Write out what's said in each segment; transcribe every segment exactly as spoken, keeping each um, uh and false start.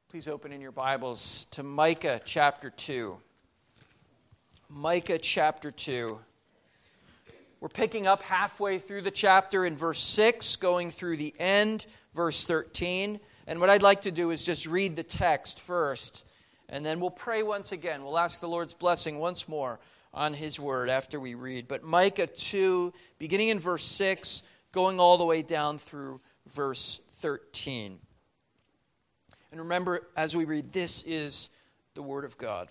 Please open in your Bibles to Micah chapter two. Micah chapter two. We're picking up halfway through the chapter in verse six, going through the end, verse thirteen. And what I'd like to do is just read the text first, and then we'll pray once again. We'll ask the Lord's blessing once more on His Word after we read. But Micah two, beginning in verse six, going all the way down through verse thirteen. And remember, as we read, this is the Word of God.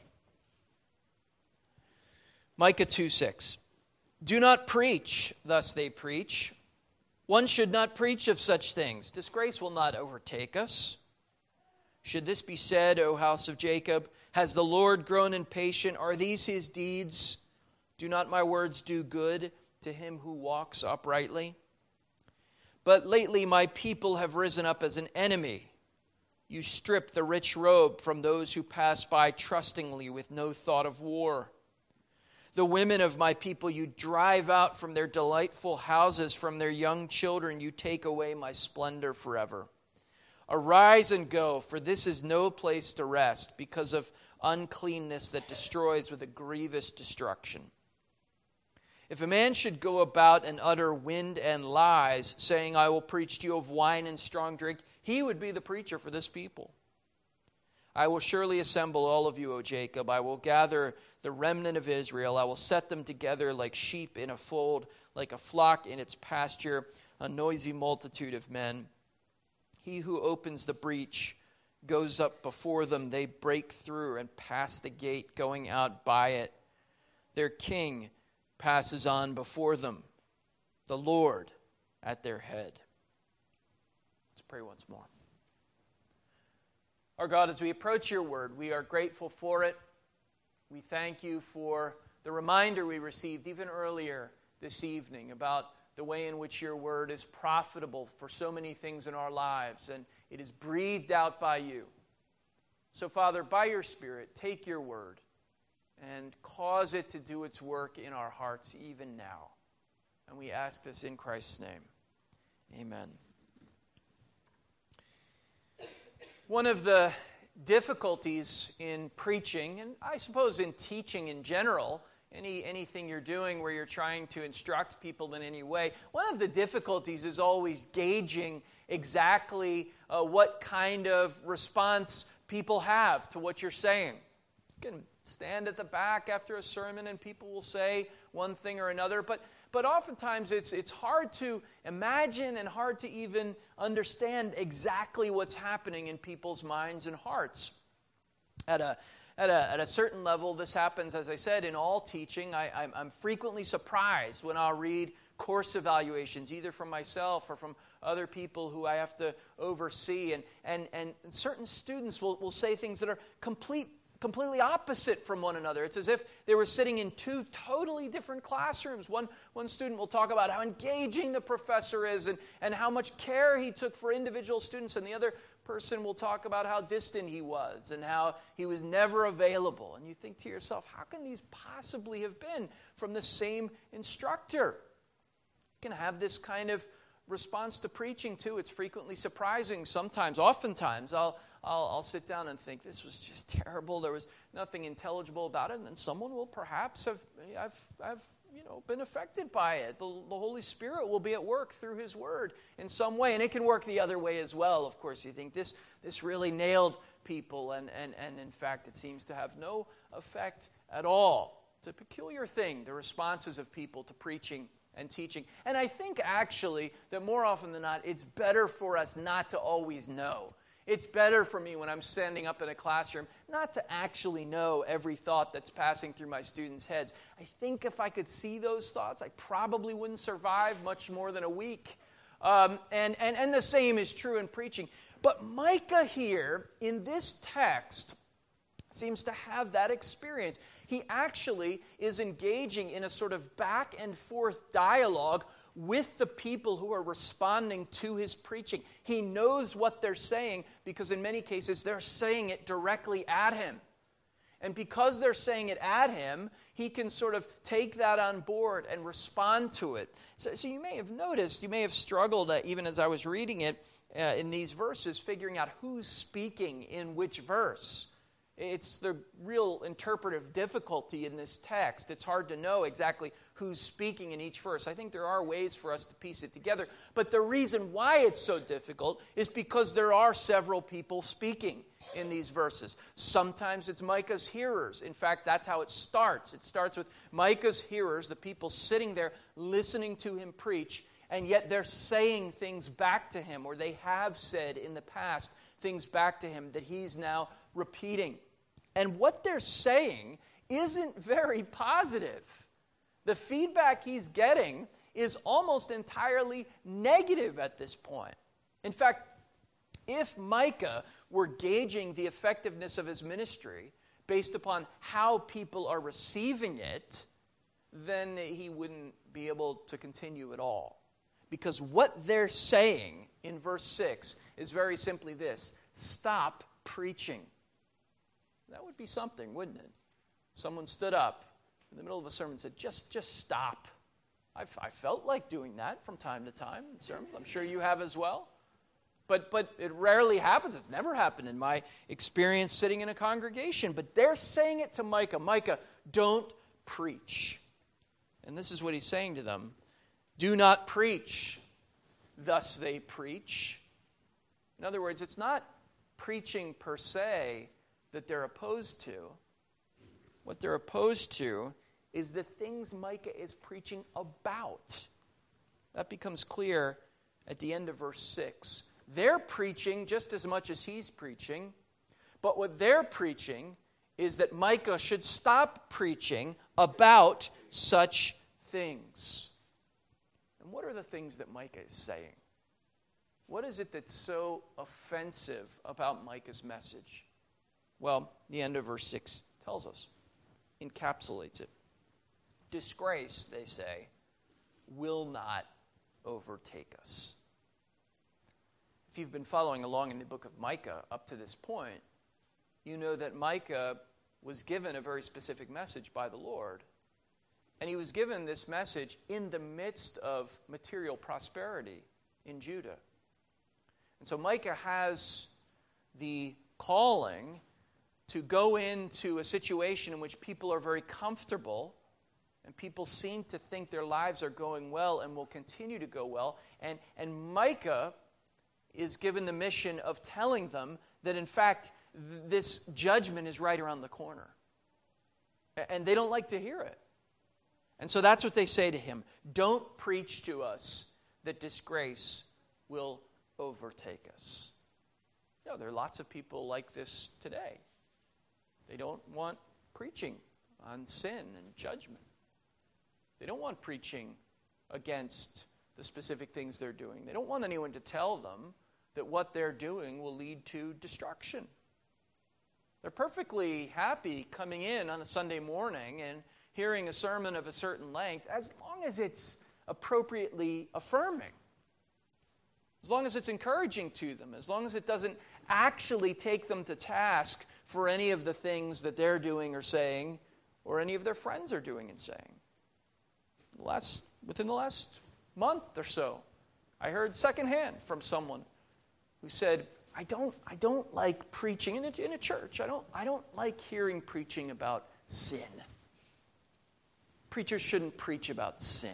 Micah two six. Do not preach, thus they preach. One should not preach of such things. Disgrace will not overtake us. Should this be said, O house of Jacob, has the Lord grown impatient? Are these His deeds? Do not my words do good to him who walks uprightly? But lately my people have risen up as an enemy. You strip the rich robe from those who pass by trustingly with no thought of war. The women of my people you drive out from their delightful houses, from their young children you take away my splendor forever. Arise and go, for this is no place to rest, because of uncleanness that destroys with a grievous destruction. If a man should go about and utter wind and lies, saying, I will preach to you of wine and strong drink, he would be the preacher for this people. I will surely assemble all of you, O Jacob. I will gather the remnant of Israel. I will set them together like sheep in a fold, like a flock in its pasture, a noisy multitude of men. He who opens the breach goes up before them. They break through and pass the gate, going out by it. Their king passes on before them, the Lord at their head. Let's pray once more. Our God, as we approach your word, we are grateful for it. We thank you for the reminder we received even earlier this evening about the way in which your word is profitable for so many things in our lives, and it is breathed out by you. So, Father, by your Spirit, take your word and cause it to do its work in our hearts even now. And we ask this in Christ's name. Amen. One of the difficulties in preaching, and I suppose in teaching in general, any anything you're doing where you're trying to instruct people in any way, one of the difficulties is always gauging exactly uh, what kind of response people have to what you're saying. You can stand at the back after a sermon and people will say one thing or another, but but oftentimes it's it's hard to imagine and hard to even understand exactly what's happening in people's minds and hearts. At a at a at a certain level, this happens, as I said, in all teaching. I, I'm, I'm frequently surprised when I'll read course evaluations, either from myself or from other people who I have to oversee, and and and certain students will will say things that are complete. completely opposite from one another. It's as if they were sitting in two totally different classrooms. One, one student will talk about how engaging the professor is and, and how much care he took for individual students, and the other person will talk about how distant he was and how he was never available. And you think to yourself, how can these possibly have been from the same instructor? You can have this kind of response to preaching too. It's frequently surprising. Sometimes, oftentimes, I'll I'll, I'll sit down and think, this was just terrible. There was nothing intelligible about it. And then someone will perhaps have, have, have you know, been affected by it. The, the Holy Spirit will be at work through His Word in some way. And it can work the other way as well. Of course, you think this this really nailed people. And, and, and in fact, it seems to have no effect at all. It's a peculiar thing, the responses of people to preaching and teaching. And I think actually that more often than not, it's better for us not to always know. It's better for me when I'm standing up in a classroom not to actually know every thought that's passing through my students' heads. I think if I could see those thoughts, I probably wouldn't survive much more than a week. Um, and, and, and the same is true in preaching. But Micah here, in this text, seems to have that experience. He actually is engaging in a sort of back and forth dialogue with the people who are responding to his preaching. He knows what they're saying because in many cases they're saying it directly at him. And because they're saying it at him, he can sort of take that on board and respond to it. So, so you may have noticed, you may have struggled, uh, even as I was reading it, uh, in these verses figuring out who's speaking in which verse. It's the real interpretive difficulty in this text. It's hard to know exactly who's speaking in each verse. I think there are ways for us to piece it together. But the reason why it's so difficult is because there are several people speaking in these verses. Sometimes it's Micah's hearers. In fact, that's how it starts. It starts with Micah's hearers, the people sitting there listening to him preach, and yet they're saying things back to him, or they have said in the past things back to him that he's now repeating. And what they're saying isn't very positive. The feedback he's getting is almost entirely negative at this point. In fact, if Micah were gauging the effectiveness of his ministry based upon how people are receiving it, then he wouldn't be able to continue at all. Because what they're saying in verse six is very simply this: stop preaching. That would be something, wouldn't it? Someone stood up in the middle of a sermon and said, just, just stop. I've, I felt like doing that from time to time in sermons. I'm sure you have as well. But, but it rarely happens. It's never happened in my experience sitting in a congregation. But they're saying it to Micah. Micah, don't preach. And this is what he's saying to them. Do not preach. Thus they preach. In other words, it's not preaching per se that they're opposed to. What they're opposed to is the things Micah is preaching about. That becomes clear at the end of verse six. They're preaching just as much as he's preaching, but what they're preaching is that Micah should stop preaching about such things. And what are the things that Micah is saying? What is it that's so offensive about Micah's message? Well, the end of verse six tells us, encapsulates it. Disgrace, they say, will not overtake us. If you've been following along in the book of Micah up to this point, you know that Micah was given a very specific message by the Lord. And he was given this message in the midst of material prosperity in Judah. And so Micah has the calling to go into a situation in which people are very comfortable and people seem to think their lives are going well and will continue to go well. And, and Micah is given the mission of telling them that, in fact, th- this judgment is right around the corner. And they don't like to hear it. And so that's what they say to him. Don't preach to us that disgrace will overtake us. You know, there are lots of people like this today. They don't want preaching on sin and judgment. They don't want preaching against the specific things they're doing. They don't want anyone to tell them that what they're doing will lead to destruction. They're perfectly happy coming in on a Sunday morning and hearing a sermon of a certain length as long as it's appropriately affirming, as long as it's encouraging to them, as long as it doesn't actually take them to task for any of the things that they're doing or saying or any of their friends are doing and saying. Last, within the last month or so, I heard secondhand from someone who said, I don't, I don't like preaching in a, in a church. I don't, I don't like hearing preaching about sin. Preachers shouldn't preach about sin.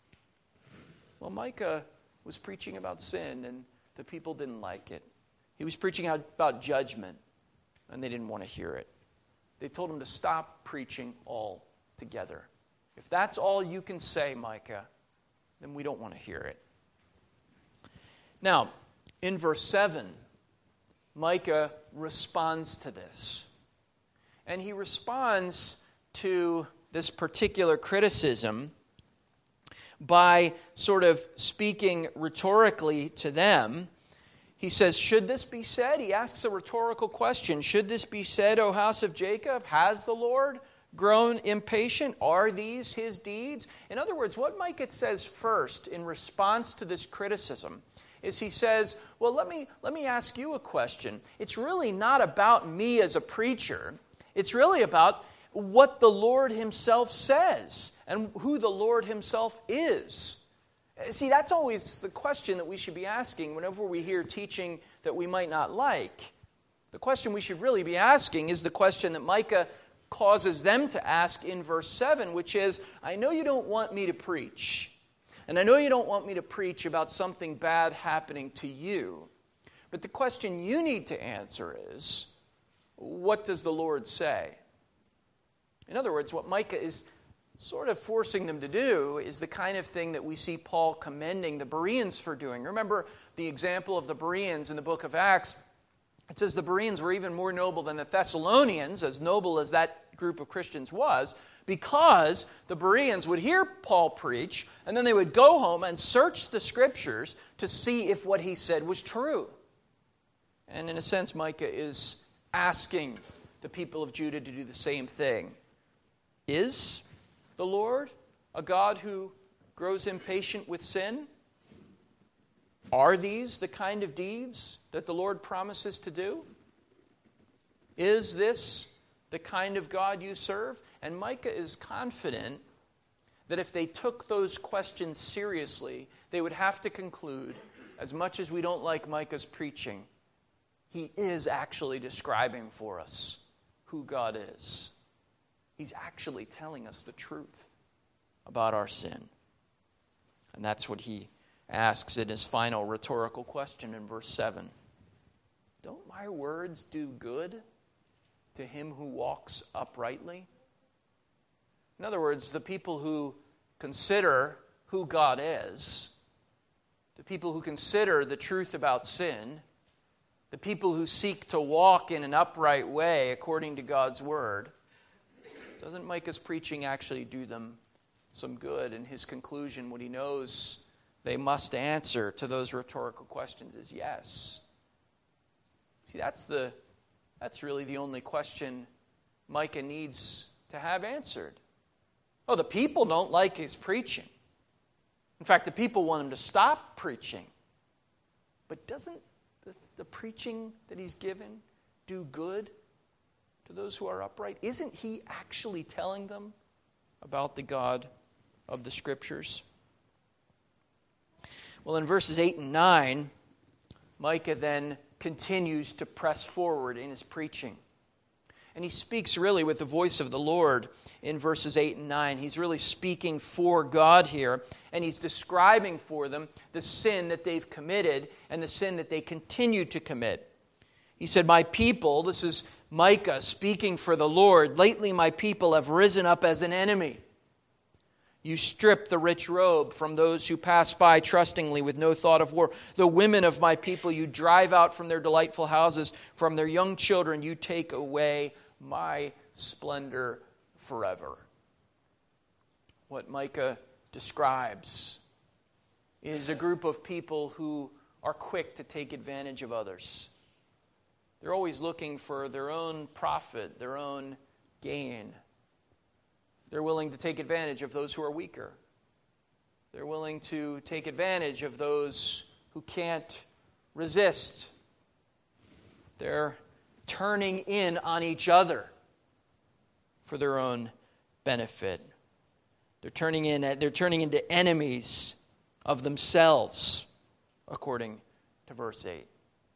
Well, Micah was preaching about sin, and the people didn't like it. He was preaching about judgment, and they didn't want to hear it. They told him to stop preaching altogether. If that's all you can say, Micah, then we don't want to hear it. Now, in verse seven, Micah responds to this. And he responds to this particular criticism by sort of speaking rhetorically to them. He says, should this be said? He asks a rhetorical question. Should this be said, O house of Jacob? Has the Lord grown impatient? Are these his deeds? In other words, what Micah says first in response to this criticism is he says, well, let me, let me ask you a question. It's really not about me as a preacher. It's really about what the Lord himself says and who the Lord himself is. See, that's always the question that we should be asking whenever we hear teaching that we might not like. The question we should really be asking is the question that Micah causes them to ask in verse seven, which is, I know you don't want me to preach, and I know you don't want me to preach about something bad happening to you, but the question you need to answer is, what does the Lord say? In other words, what Micah is sort of forcing them to do is the kind of thing that we see Paul commending the Bereans for doing. Remember the example of the Bereans in the book of Acts. It says the Bereans were even more noble than the Thessalonians, as noble as that group of Christians was, because the Bereans would hear Paul preach, and then they would go home and search the Scriptures to see if what he said was true. And in a sense, Micah is asking the people of Judah to do the same thing. Is the Lord a God who grows impatient with sin? Are these the kind of deeds that the Lord promises to do? Is this the kind of God you serve? And Micah is confident that if they took those questions seriously, they would have to conclude, as much as we don't like Micah's preaching, he is actually describing for us who God is. He's actually telling us the truth about our sin. And that's what he asks in his final rhetorical question in verse seven. Don't my words do good to him who walks uprightly? In other words, the people who consider who God is, the people who consider the truth about sin, the people who seek to walk in an upright way according to God's word, doesn't Micah's preaching actually do them some good? And his conclusion, what he knows they must answer to those rhetorical questions, is yes. See, that's the that's really the only question Micah needs to have answered. Oh, the people don't like his preaching. In fact, the people want him to stop preaching. But doesn't the, the preaching that he's given do good to those who are upright? Isn't he actually telling them about the God of the Scriptures? Well, in verses eight and nine, Micah then continues to press forward in his preaching. And he speaks really with the voice of the Lord in verses eight and nine. He's really speaking for God here, and he's describing for them the sin that they've committed and the sin that they continue to commit. He said, my people, this is Micah speaking for the Lord, lately my people have risen up as an enemy. You strip the rich robe from those who pass by trustingly with no thought of war. The women of my people you drive out from their delightful houses. From their young children you take away my splendor forever. What Micah describes is a group of people who are quick to take advantage of others. They're always looking for their own profit, their own gain. They're willing to take advantage of those who are weaker. They're willing to take advantage of those who can't resist. They're turning in on each other for their own benefit. They're turning in, they're turning into enemies of themselves, according to verse eight.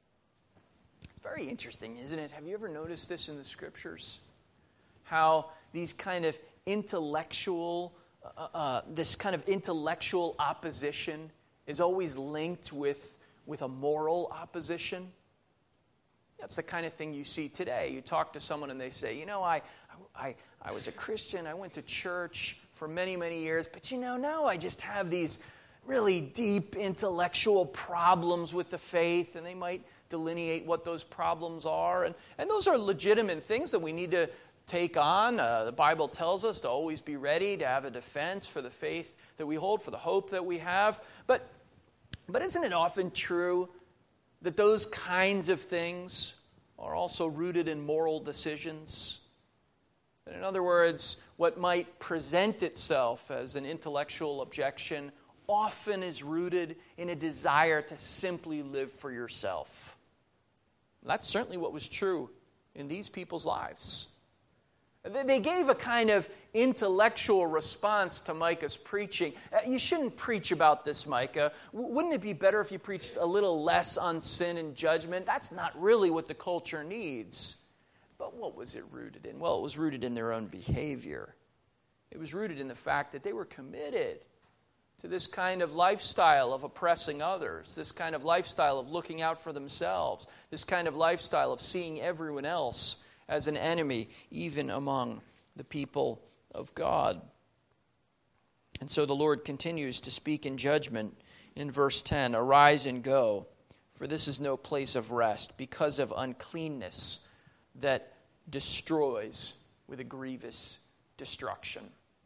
It's very interesting, isn't it? Have you ever noticed this in the Scriptures? How these kind of intellectual, uh, uh, this kind of intellectual opposition is always linked with, with a moral opposition. That's the kind of thing you see today. You talk to someone and they say, you know, I, I, I was a Christian, I went to church for many, many years, but you know, now I just have these really deep intellectual problems with the faith, and they might delineate what those problems are. And, and those are legitimate things that we need to take on. Uh, the Bible tells us to always be ready to have a defense for the faith that we hold, for the hope that we have. But, but isn't it often true that those kinds of things are also rooted in moral decisions? That, in other words, what might present itself as an intellectual objection often is rooted in a desire to simply live for yourself. That's certainly what was true in these people's lives. They gave a kind of intellectual response to Micah's preaching. You shouldn't preach about this, Micah. Wouldn't it be better if you preached a little less on sin and judgment? That's not really what the culture needs. But what was it rooted in? Well, it was rooted in their own behavior. It was rooted in the fact that they were committed to this kind of lifestyle of oppressing others, this kind of lifestyle of looking out for themselves, this kind of lifestyle of seeing everyone else as an enemy, even among the people of God. And so the Lord continues to speak in judgment in verse ten. Arise and go, for this is no place of rest, because of uncleanness that destroys with a grievous destruction.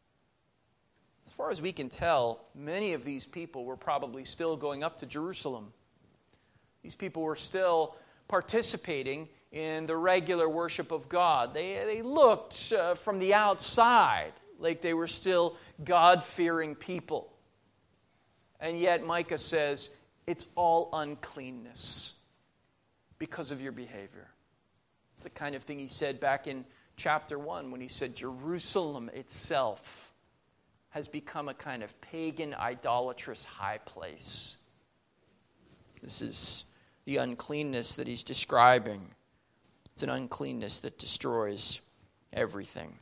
As far as we can tell, many of these people were probably still going up to Jerusalem. These people were still participating in the regular worship of God. They, they looked uh, from the outside like they were still God-fearing people. And yet Micah says, it's all uncleanness because of your behavior. It's the kind of thing he said back in chapter one when he said, Jerusalem itself has become a kind of pagan, idolatrous high place. This is the uncleanness that he's describing. It's an uncleanness that destroys everything.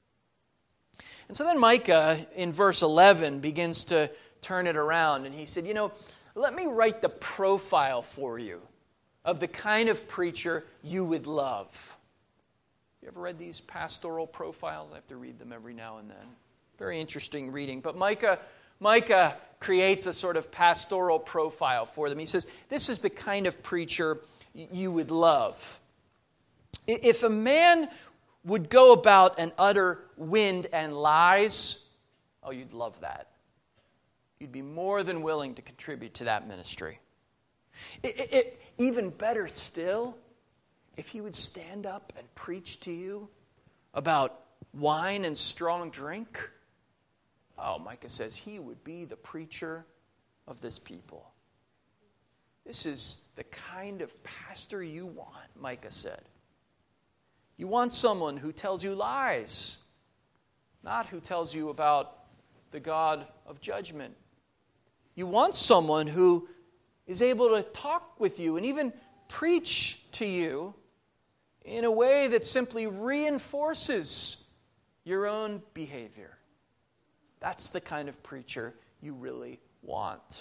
And so then Micah, in verse eleven, begins to turn it around. And he said, you know, let me write the profile for you of the kind of preacher you would love. You ever read these pastoral profiles? I have to read them every now and then. Very interesting reading. But Micah, Micah creates a sort of pastoral profile for them. He says, this is the kind of preacher you would love. If a man would go about and utter wind and lies, oh, you'd love that. You'd be more than willing to contribute to that ministry. It, it, it, even better still, if he would stand up and preach to you about wine and strong drink, oh, Micah says he would be the preacher of this people. This is the kind of pastor you want, Micah said. You want someone who tells you lies, not who tells you about the God of judgment. You want someone who is able to talk with you and even preach to you in a way that simply reinforces your own behavior. That's the kind of preacher you really want.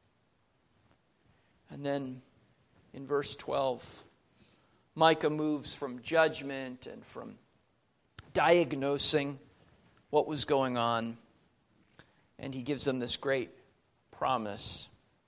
And then in verse twelve, Micah moves from judgment and from diagnosing what was going on, and he gives them this great promise.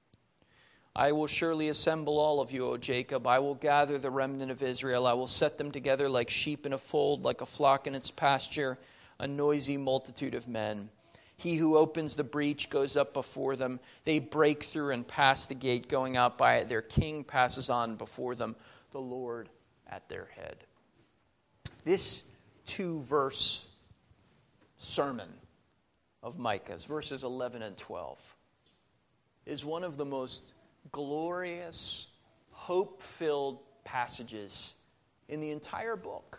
I will surely assemble all of you, O Jacob. I will gather the remnant of Israel. I will set them together like sheep in a fold, like a flock in its pasture, a noisy multitude of men. He who opens the breach goes up before them. They break through and pass the gate, going out by it. Their king passes on before them, the Lord at their head. This two-verse sermon of Micah's, verses eleven and twelve, is one of the most glorious, hope-filled passages in the entire book.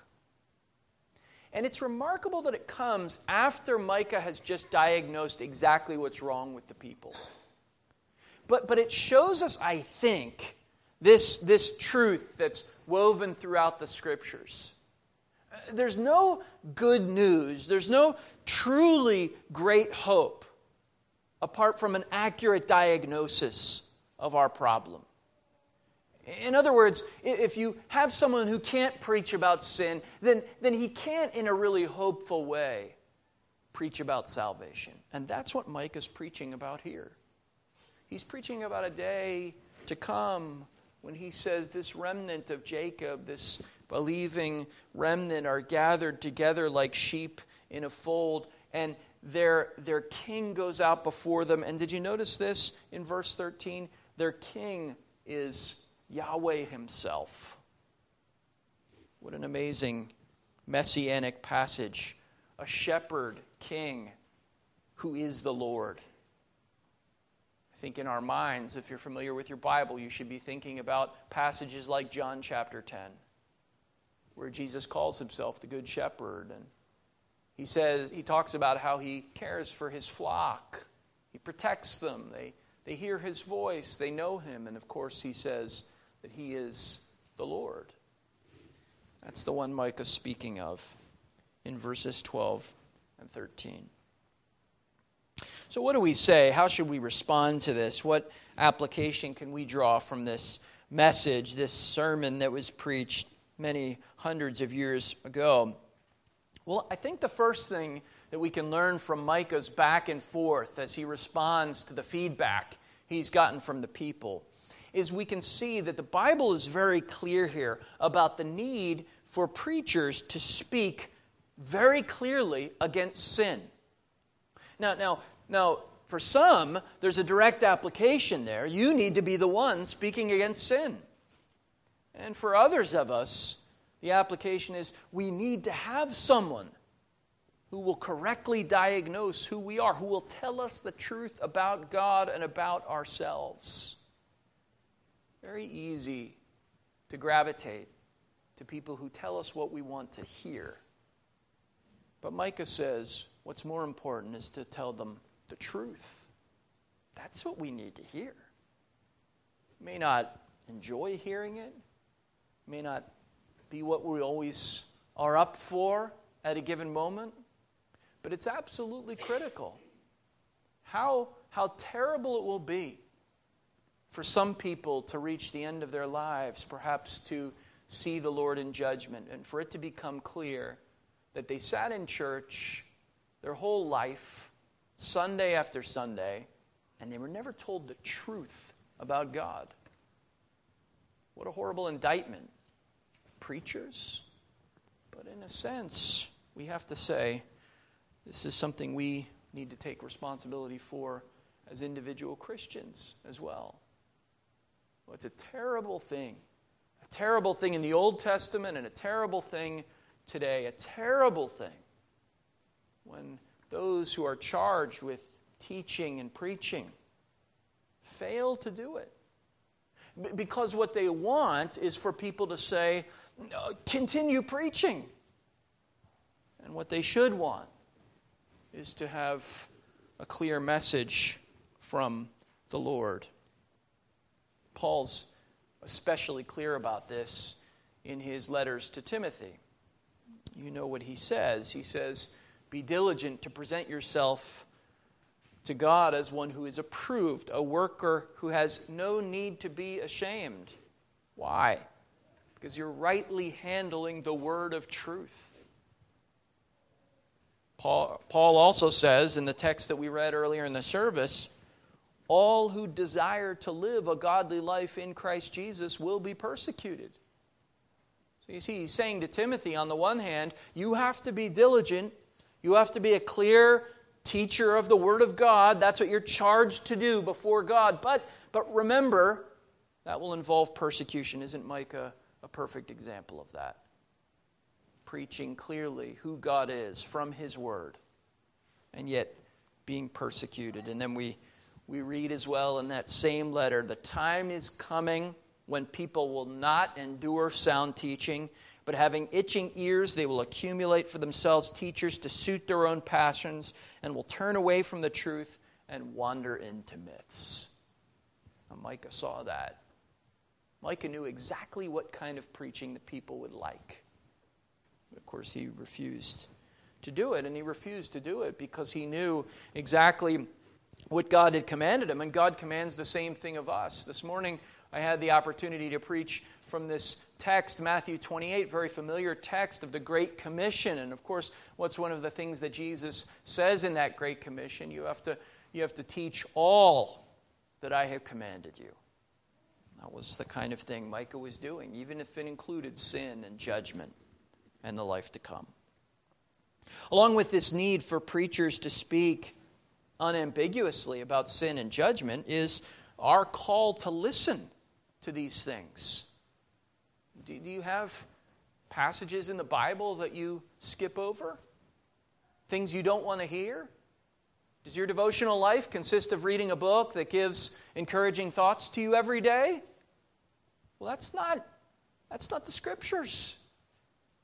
And it's remarkable that it comes after Micah has just diagnosed exactly what's wrong with the people. But, but it shows us, I think, this, this truth that's woven throughout the Scriptures. There's no good news, there's no truly great hope apart from an accurate diagnosis of our problem. In other words, if you have someone who can't preach about sin, then, then he can't, in a really hopeful way, preach about salvation. And that's what Micah's preaching about here. He's preaching about a day to come when he says this remnant of Jacob, this believing remnant, are gathered together like sheep in a fold, and their, their king goes out before them. And did you notice this in verse thirteen? Their king is Yahweh himself. What an amazing messianic passage. A shepherd king who is the Lord. I think in our minds, if you're familiar with your Bible, you should be thinking about passages like John chapter ten. where Jesus calls himself the Good Shepherd. And he says, he talks about how he cares for his flock. He protects them. They, they hear his voice. They know him. And of course, he says that he is the Lord. That's the one Micah's speaking of in verses twelve and thirteen. So what do we say? How should we respond to this? What application can we draw from this message, this sermon that was preached many hundreds of years ago? Well, I think the first thing that we can learn from Micah's back and forth as he responds to the feedback he's gotten from the people is we can see that the Bible is very clear here about the need for preachers to speak very clearly against sin. Now, now, now, for some, there's a direct application there. You need to be the one speaking against sin. And for others of us, the application is we need to have someone who will correctly diagnose who we are, who will tell us the truth about God and about ourselves. Very easy to gravitate to people who tell us what we want to hear. But Micah says what's more important is to tell them the truth. That's what we need to hear. We may not enjoy hearing it. It may not be what we always are up for at a given moment. But it's absolutely critical. How, how terrible it will be for some people to reach the end of their lives, perhaps to see the Lord in judgment, and for it to become clear that they sat in church their whole life, Sunday after Sunday, and they were never told the truth about God. What a horrible indictment of preachers. But in a sense, we have to say, this is something we need to take responsibility for as individual Christians as well. Well, it's a terrible thing. A terrible thing in the Old Testament and a terrible thing today. A terrible thing when those who are charged with teaching and preaching fail to do it. Because what they want is for people to say, continue preaching. And what they should want is to have a clear message from the Lord. Paul's especially clear about this in his letters to Timothy. You know what he says. He says, be diligent to present yourself to God as one who is approved, a worker who has no need to be ashamed. Why? Because you're rightly handling the word of truth. Paul, Paul also says in the text that we read earlier in the service, all who desire to live a godly life in Christ Jesus will be persecuted. So you see, he's saying to Timothy, on the one hand, you have to be diligent. You have to be a clear teacher of the Word of God. That's what you're charged to do before God. But, but remember, that will involve persecution. Isn't Micah a perfect example of that? Preaching clearly who God is from His Word, and yet being persecuted. And then we, we read as well in that same letter, the time is coming when people will not endure sound teaching, but having itching ears, they will accumulate for themselves teachers to suit their own passions, and will turn away from the truth and wander into myths. Now, Micah saw that. Micah knew exactly what kind of preaching the people would like. But of course, he refused to do it, and he refused to do it because he knew exactly what God had commanded him, and God commands the same thing of us. This morning, I had the opportunity to preach from this text, Matthew twenty-eight, very familiar text of the Great Commission. And of course, what's one of the things that Jesus says in that Great Commission? You have to, you have to teach all that I have commanded you. That was the kind of thing Micah was doing, even if it included sin and judgment and the life to come. Along with this need for preachers to speak unambiguously about sin and judgment is our call to listen to these things. Do you have passages in the Bible that you skip over? Things you don't want to hear? Does your devotional life consist of reading a book that gives encouraging thoughts to you every day? Well, that's not, that's not the Scriptures.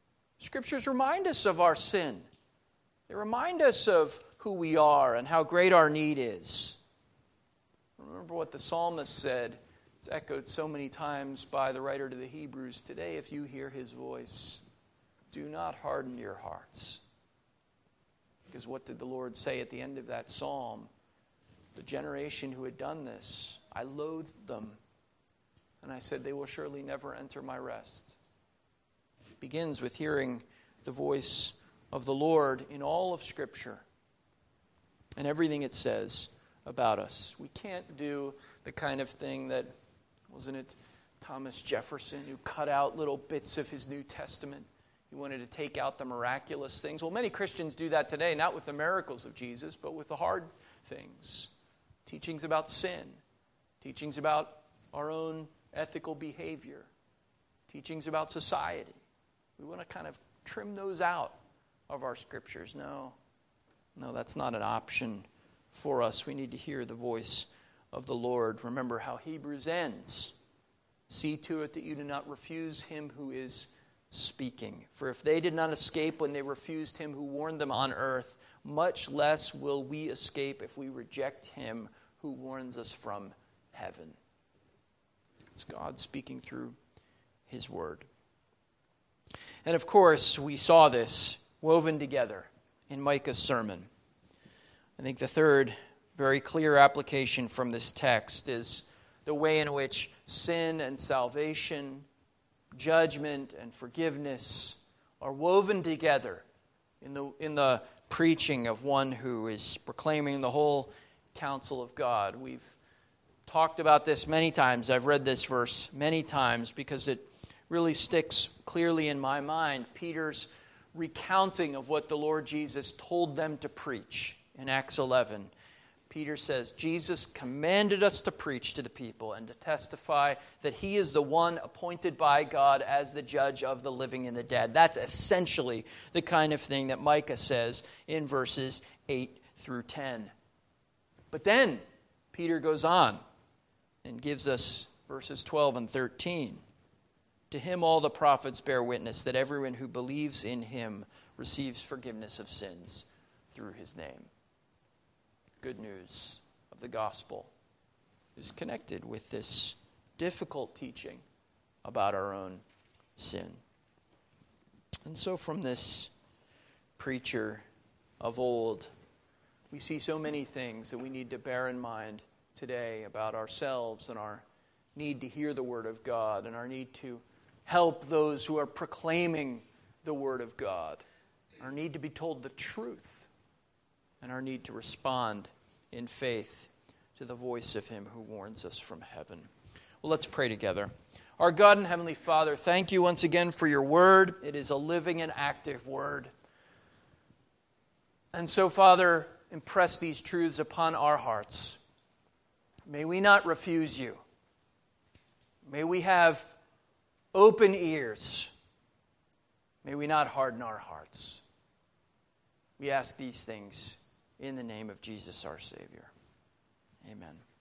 Scriptures remind us of our sin. They remind us of who we are and how great our need is. Remember what the psalmist said. It's echoed so many times by the writer to the Hebrews. Today, if you hear his voice, do not harden your hearts. Because what did the Lord say at the end of that psalm? The generation who had done this, I loathed them. And I said, they will surely never enter my rest. It begins with hearing the voice of the Lord in all of Scripture and everything it says about us. We can't do the kind of thing that, wasn't it Thomas Jefferson who cut out little bits of his New Testament? He wanted to take out the miraculous things. Well, many Christians do that today, not with the miracles of Jesus, but with the hard things. Teachings about sin. Teachings about our own ethical behavior. Teachings about society. We want to kind of trim those out of our Scriptures. No, no, that's not an option for us. We need to hear the voice of the Lord. Remember how Hebrews ends. See to it that you do not refuse him who is speaking. For if they did not escape when they refused him who warned them on earth, much less will we escape if we reject him who warns us from heaven. It's God speaking through his word. And of course, we saw this woven together in Micah's sermon. I think the third very clear application from this text is the way in which sin and salvation, judgment and forgiveness are woven together in the, in the preaching of one who is proclaiming the whole counsel of God. We've talked about this many times. I've read this verse many times because it really sticks clearly in my mind. Peter's recounting of what the Lord Jesus told them to preach in Acts eleven. Peter says, Jesus commanded us to preach to the people and to testify that he is the one appointed by God as the judge of the living and the dead. That's essentially the kind of thing that Micah says in verses eight through ten. But then Peter goes on and gives us verses twelve and thirteen. To him all the prophets bear witness that everyone who believes in him receives forgiveness of sins through his name. Good news of the gospel is connected with this difficult teaching about our own sin. And so from this preacher of old, we see so many things that we need to bear in mind today about ourselves and our need to hear the word of God and our need to help those who are proclaiming the word of God, our need to be told the truth, and our need to respond in faith to the voice of him who warns us from heaven. Well, let's pray together. Our God and Heavenly Father, thank you once again for your word. It is a living and active word. And so, Father, impress these truths upon our hearts. May we not refuse you. May we have open ears. May we not harden our hearts. We ask these things in the name of Jesus our Savior. Amen.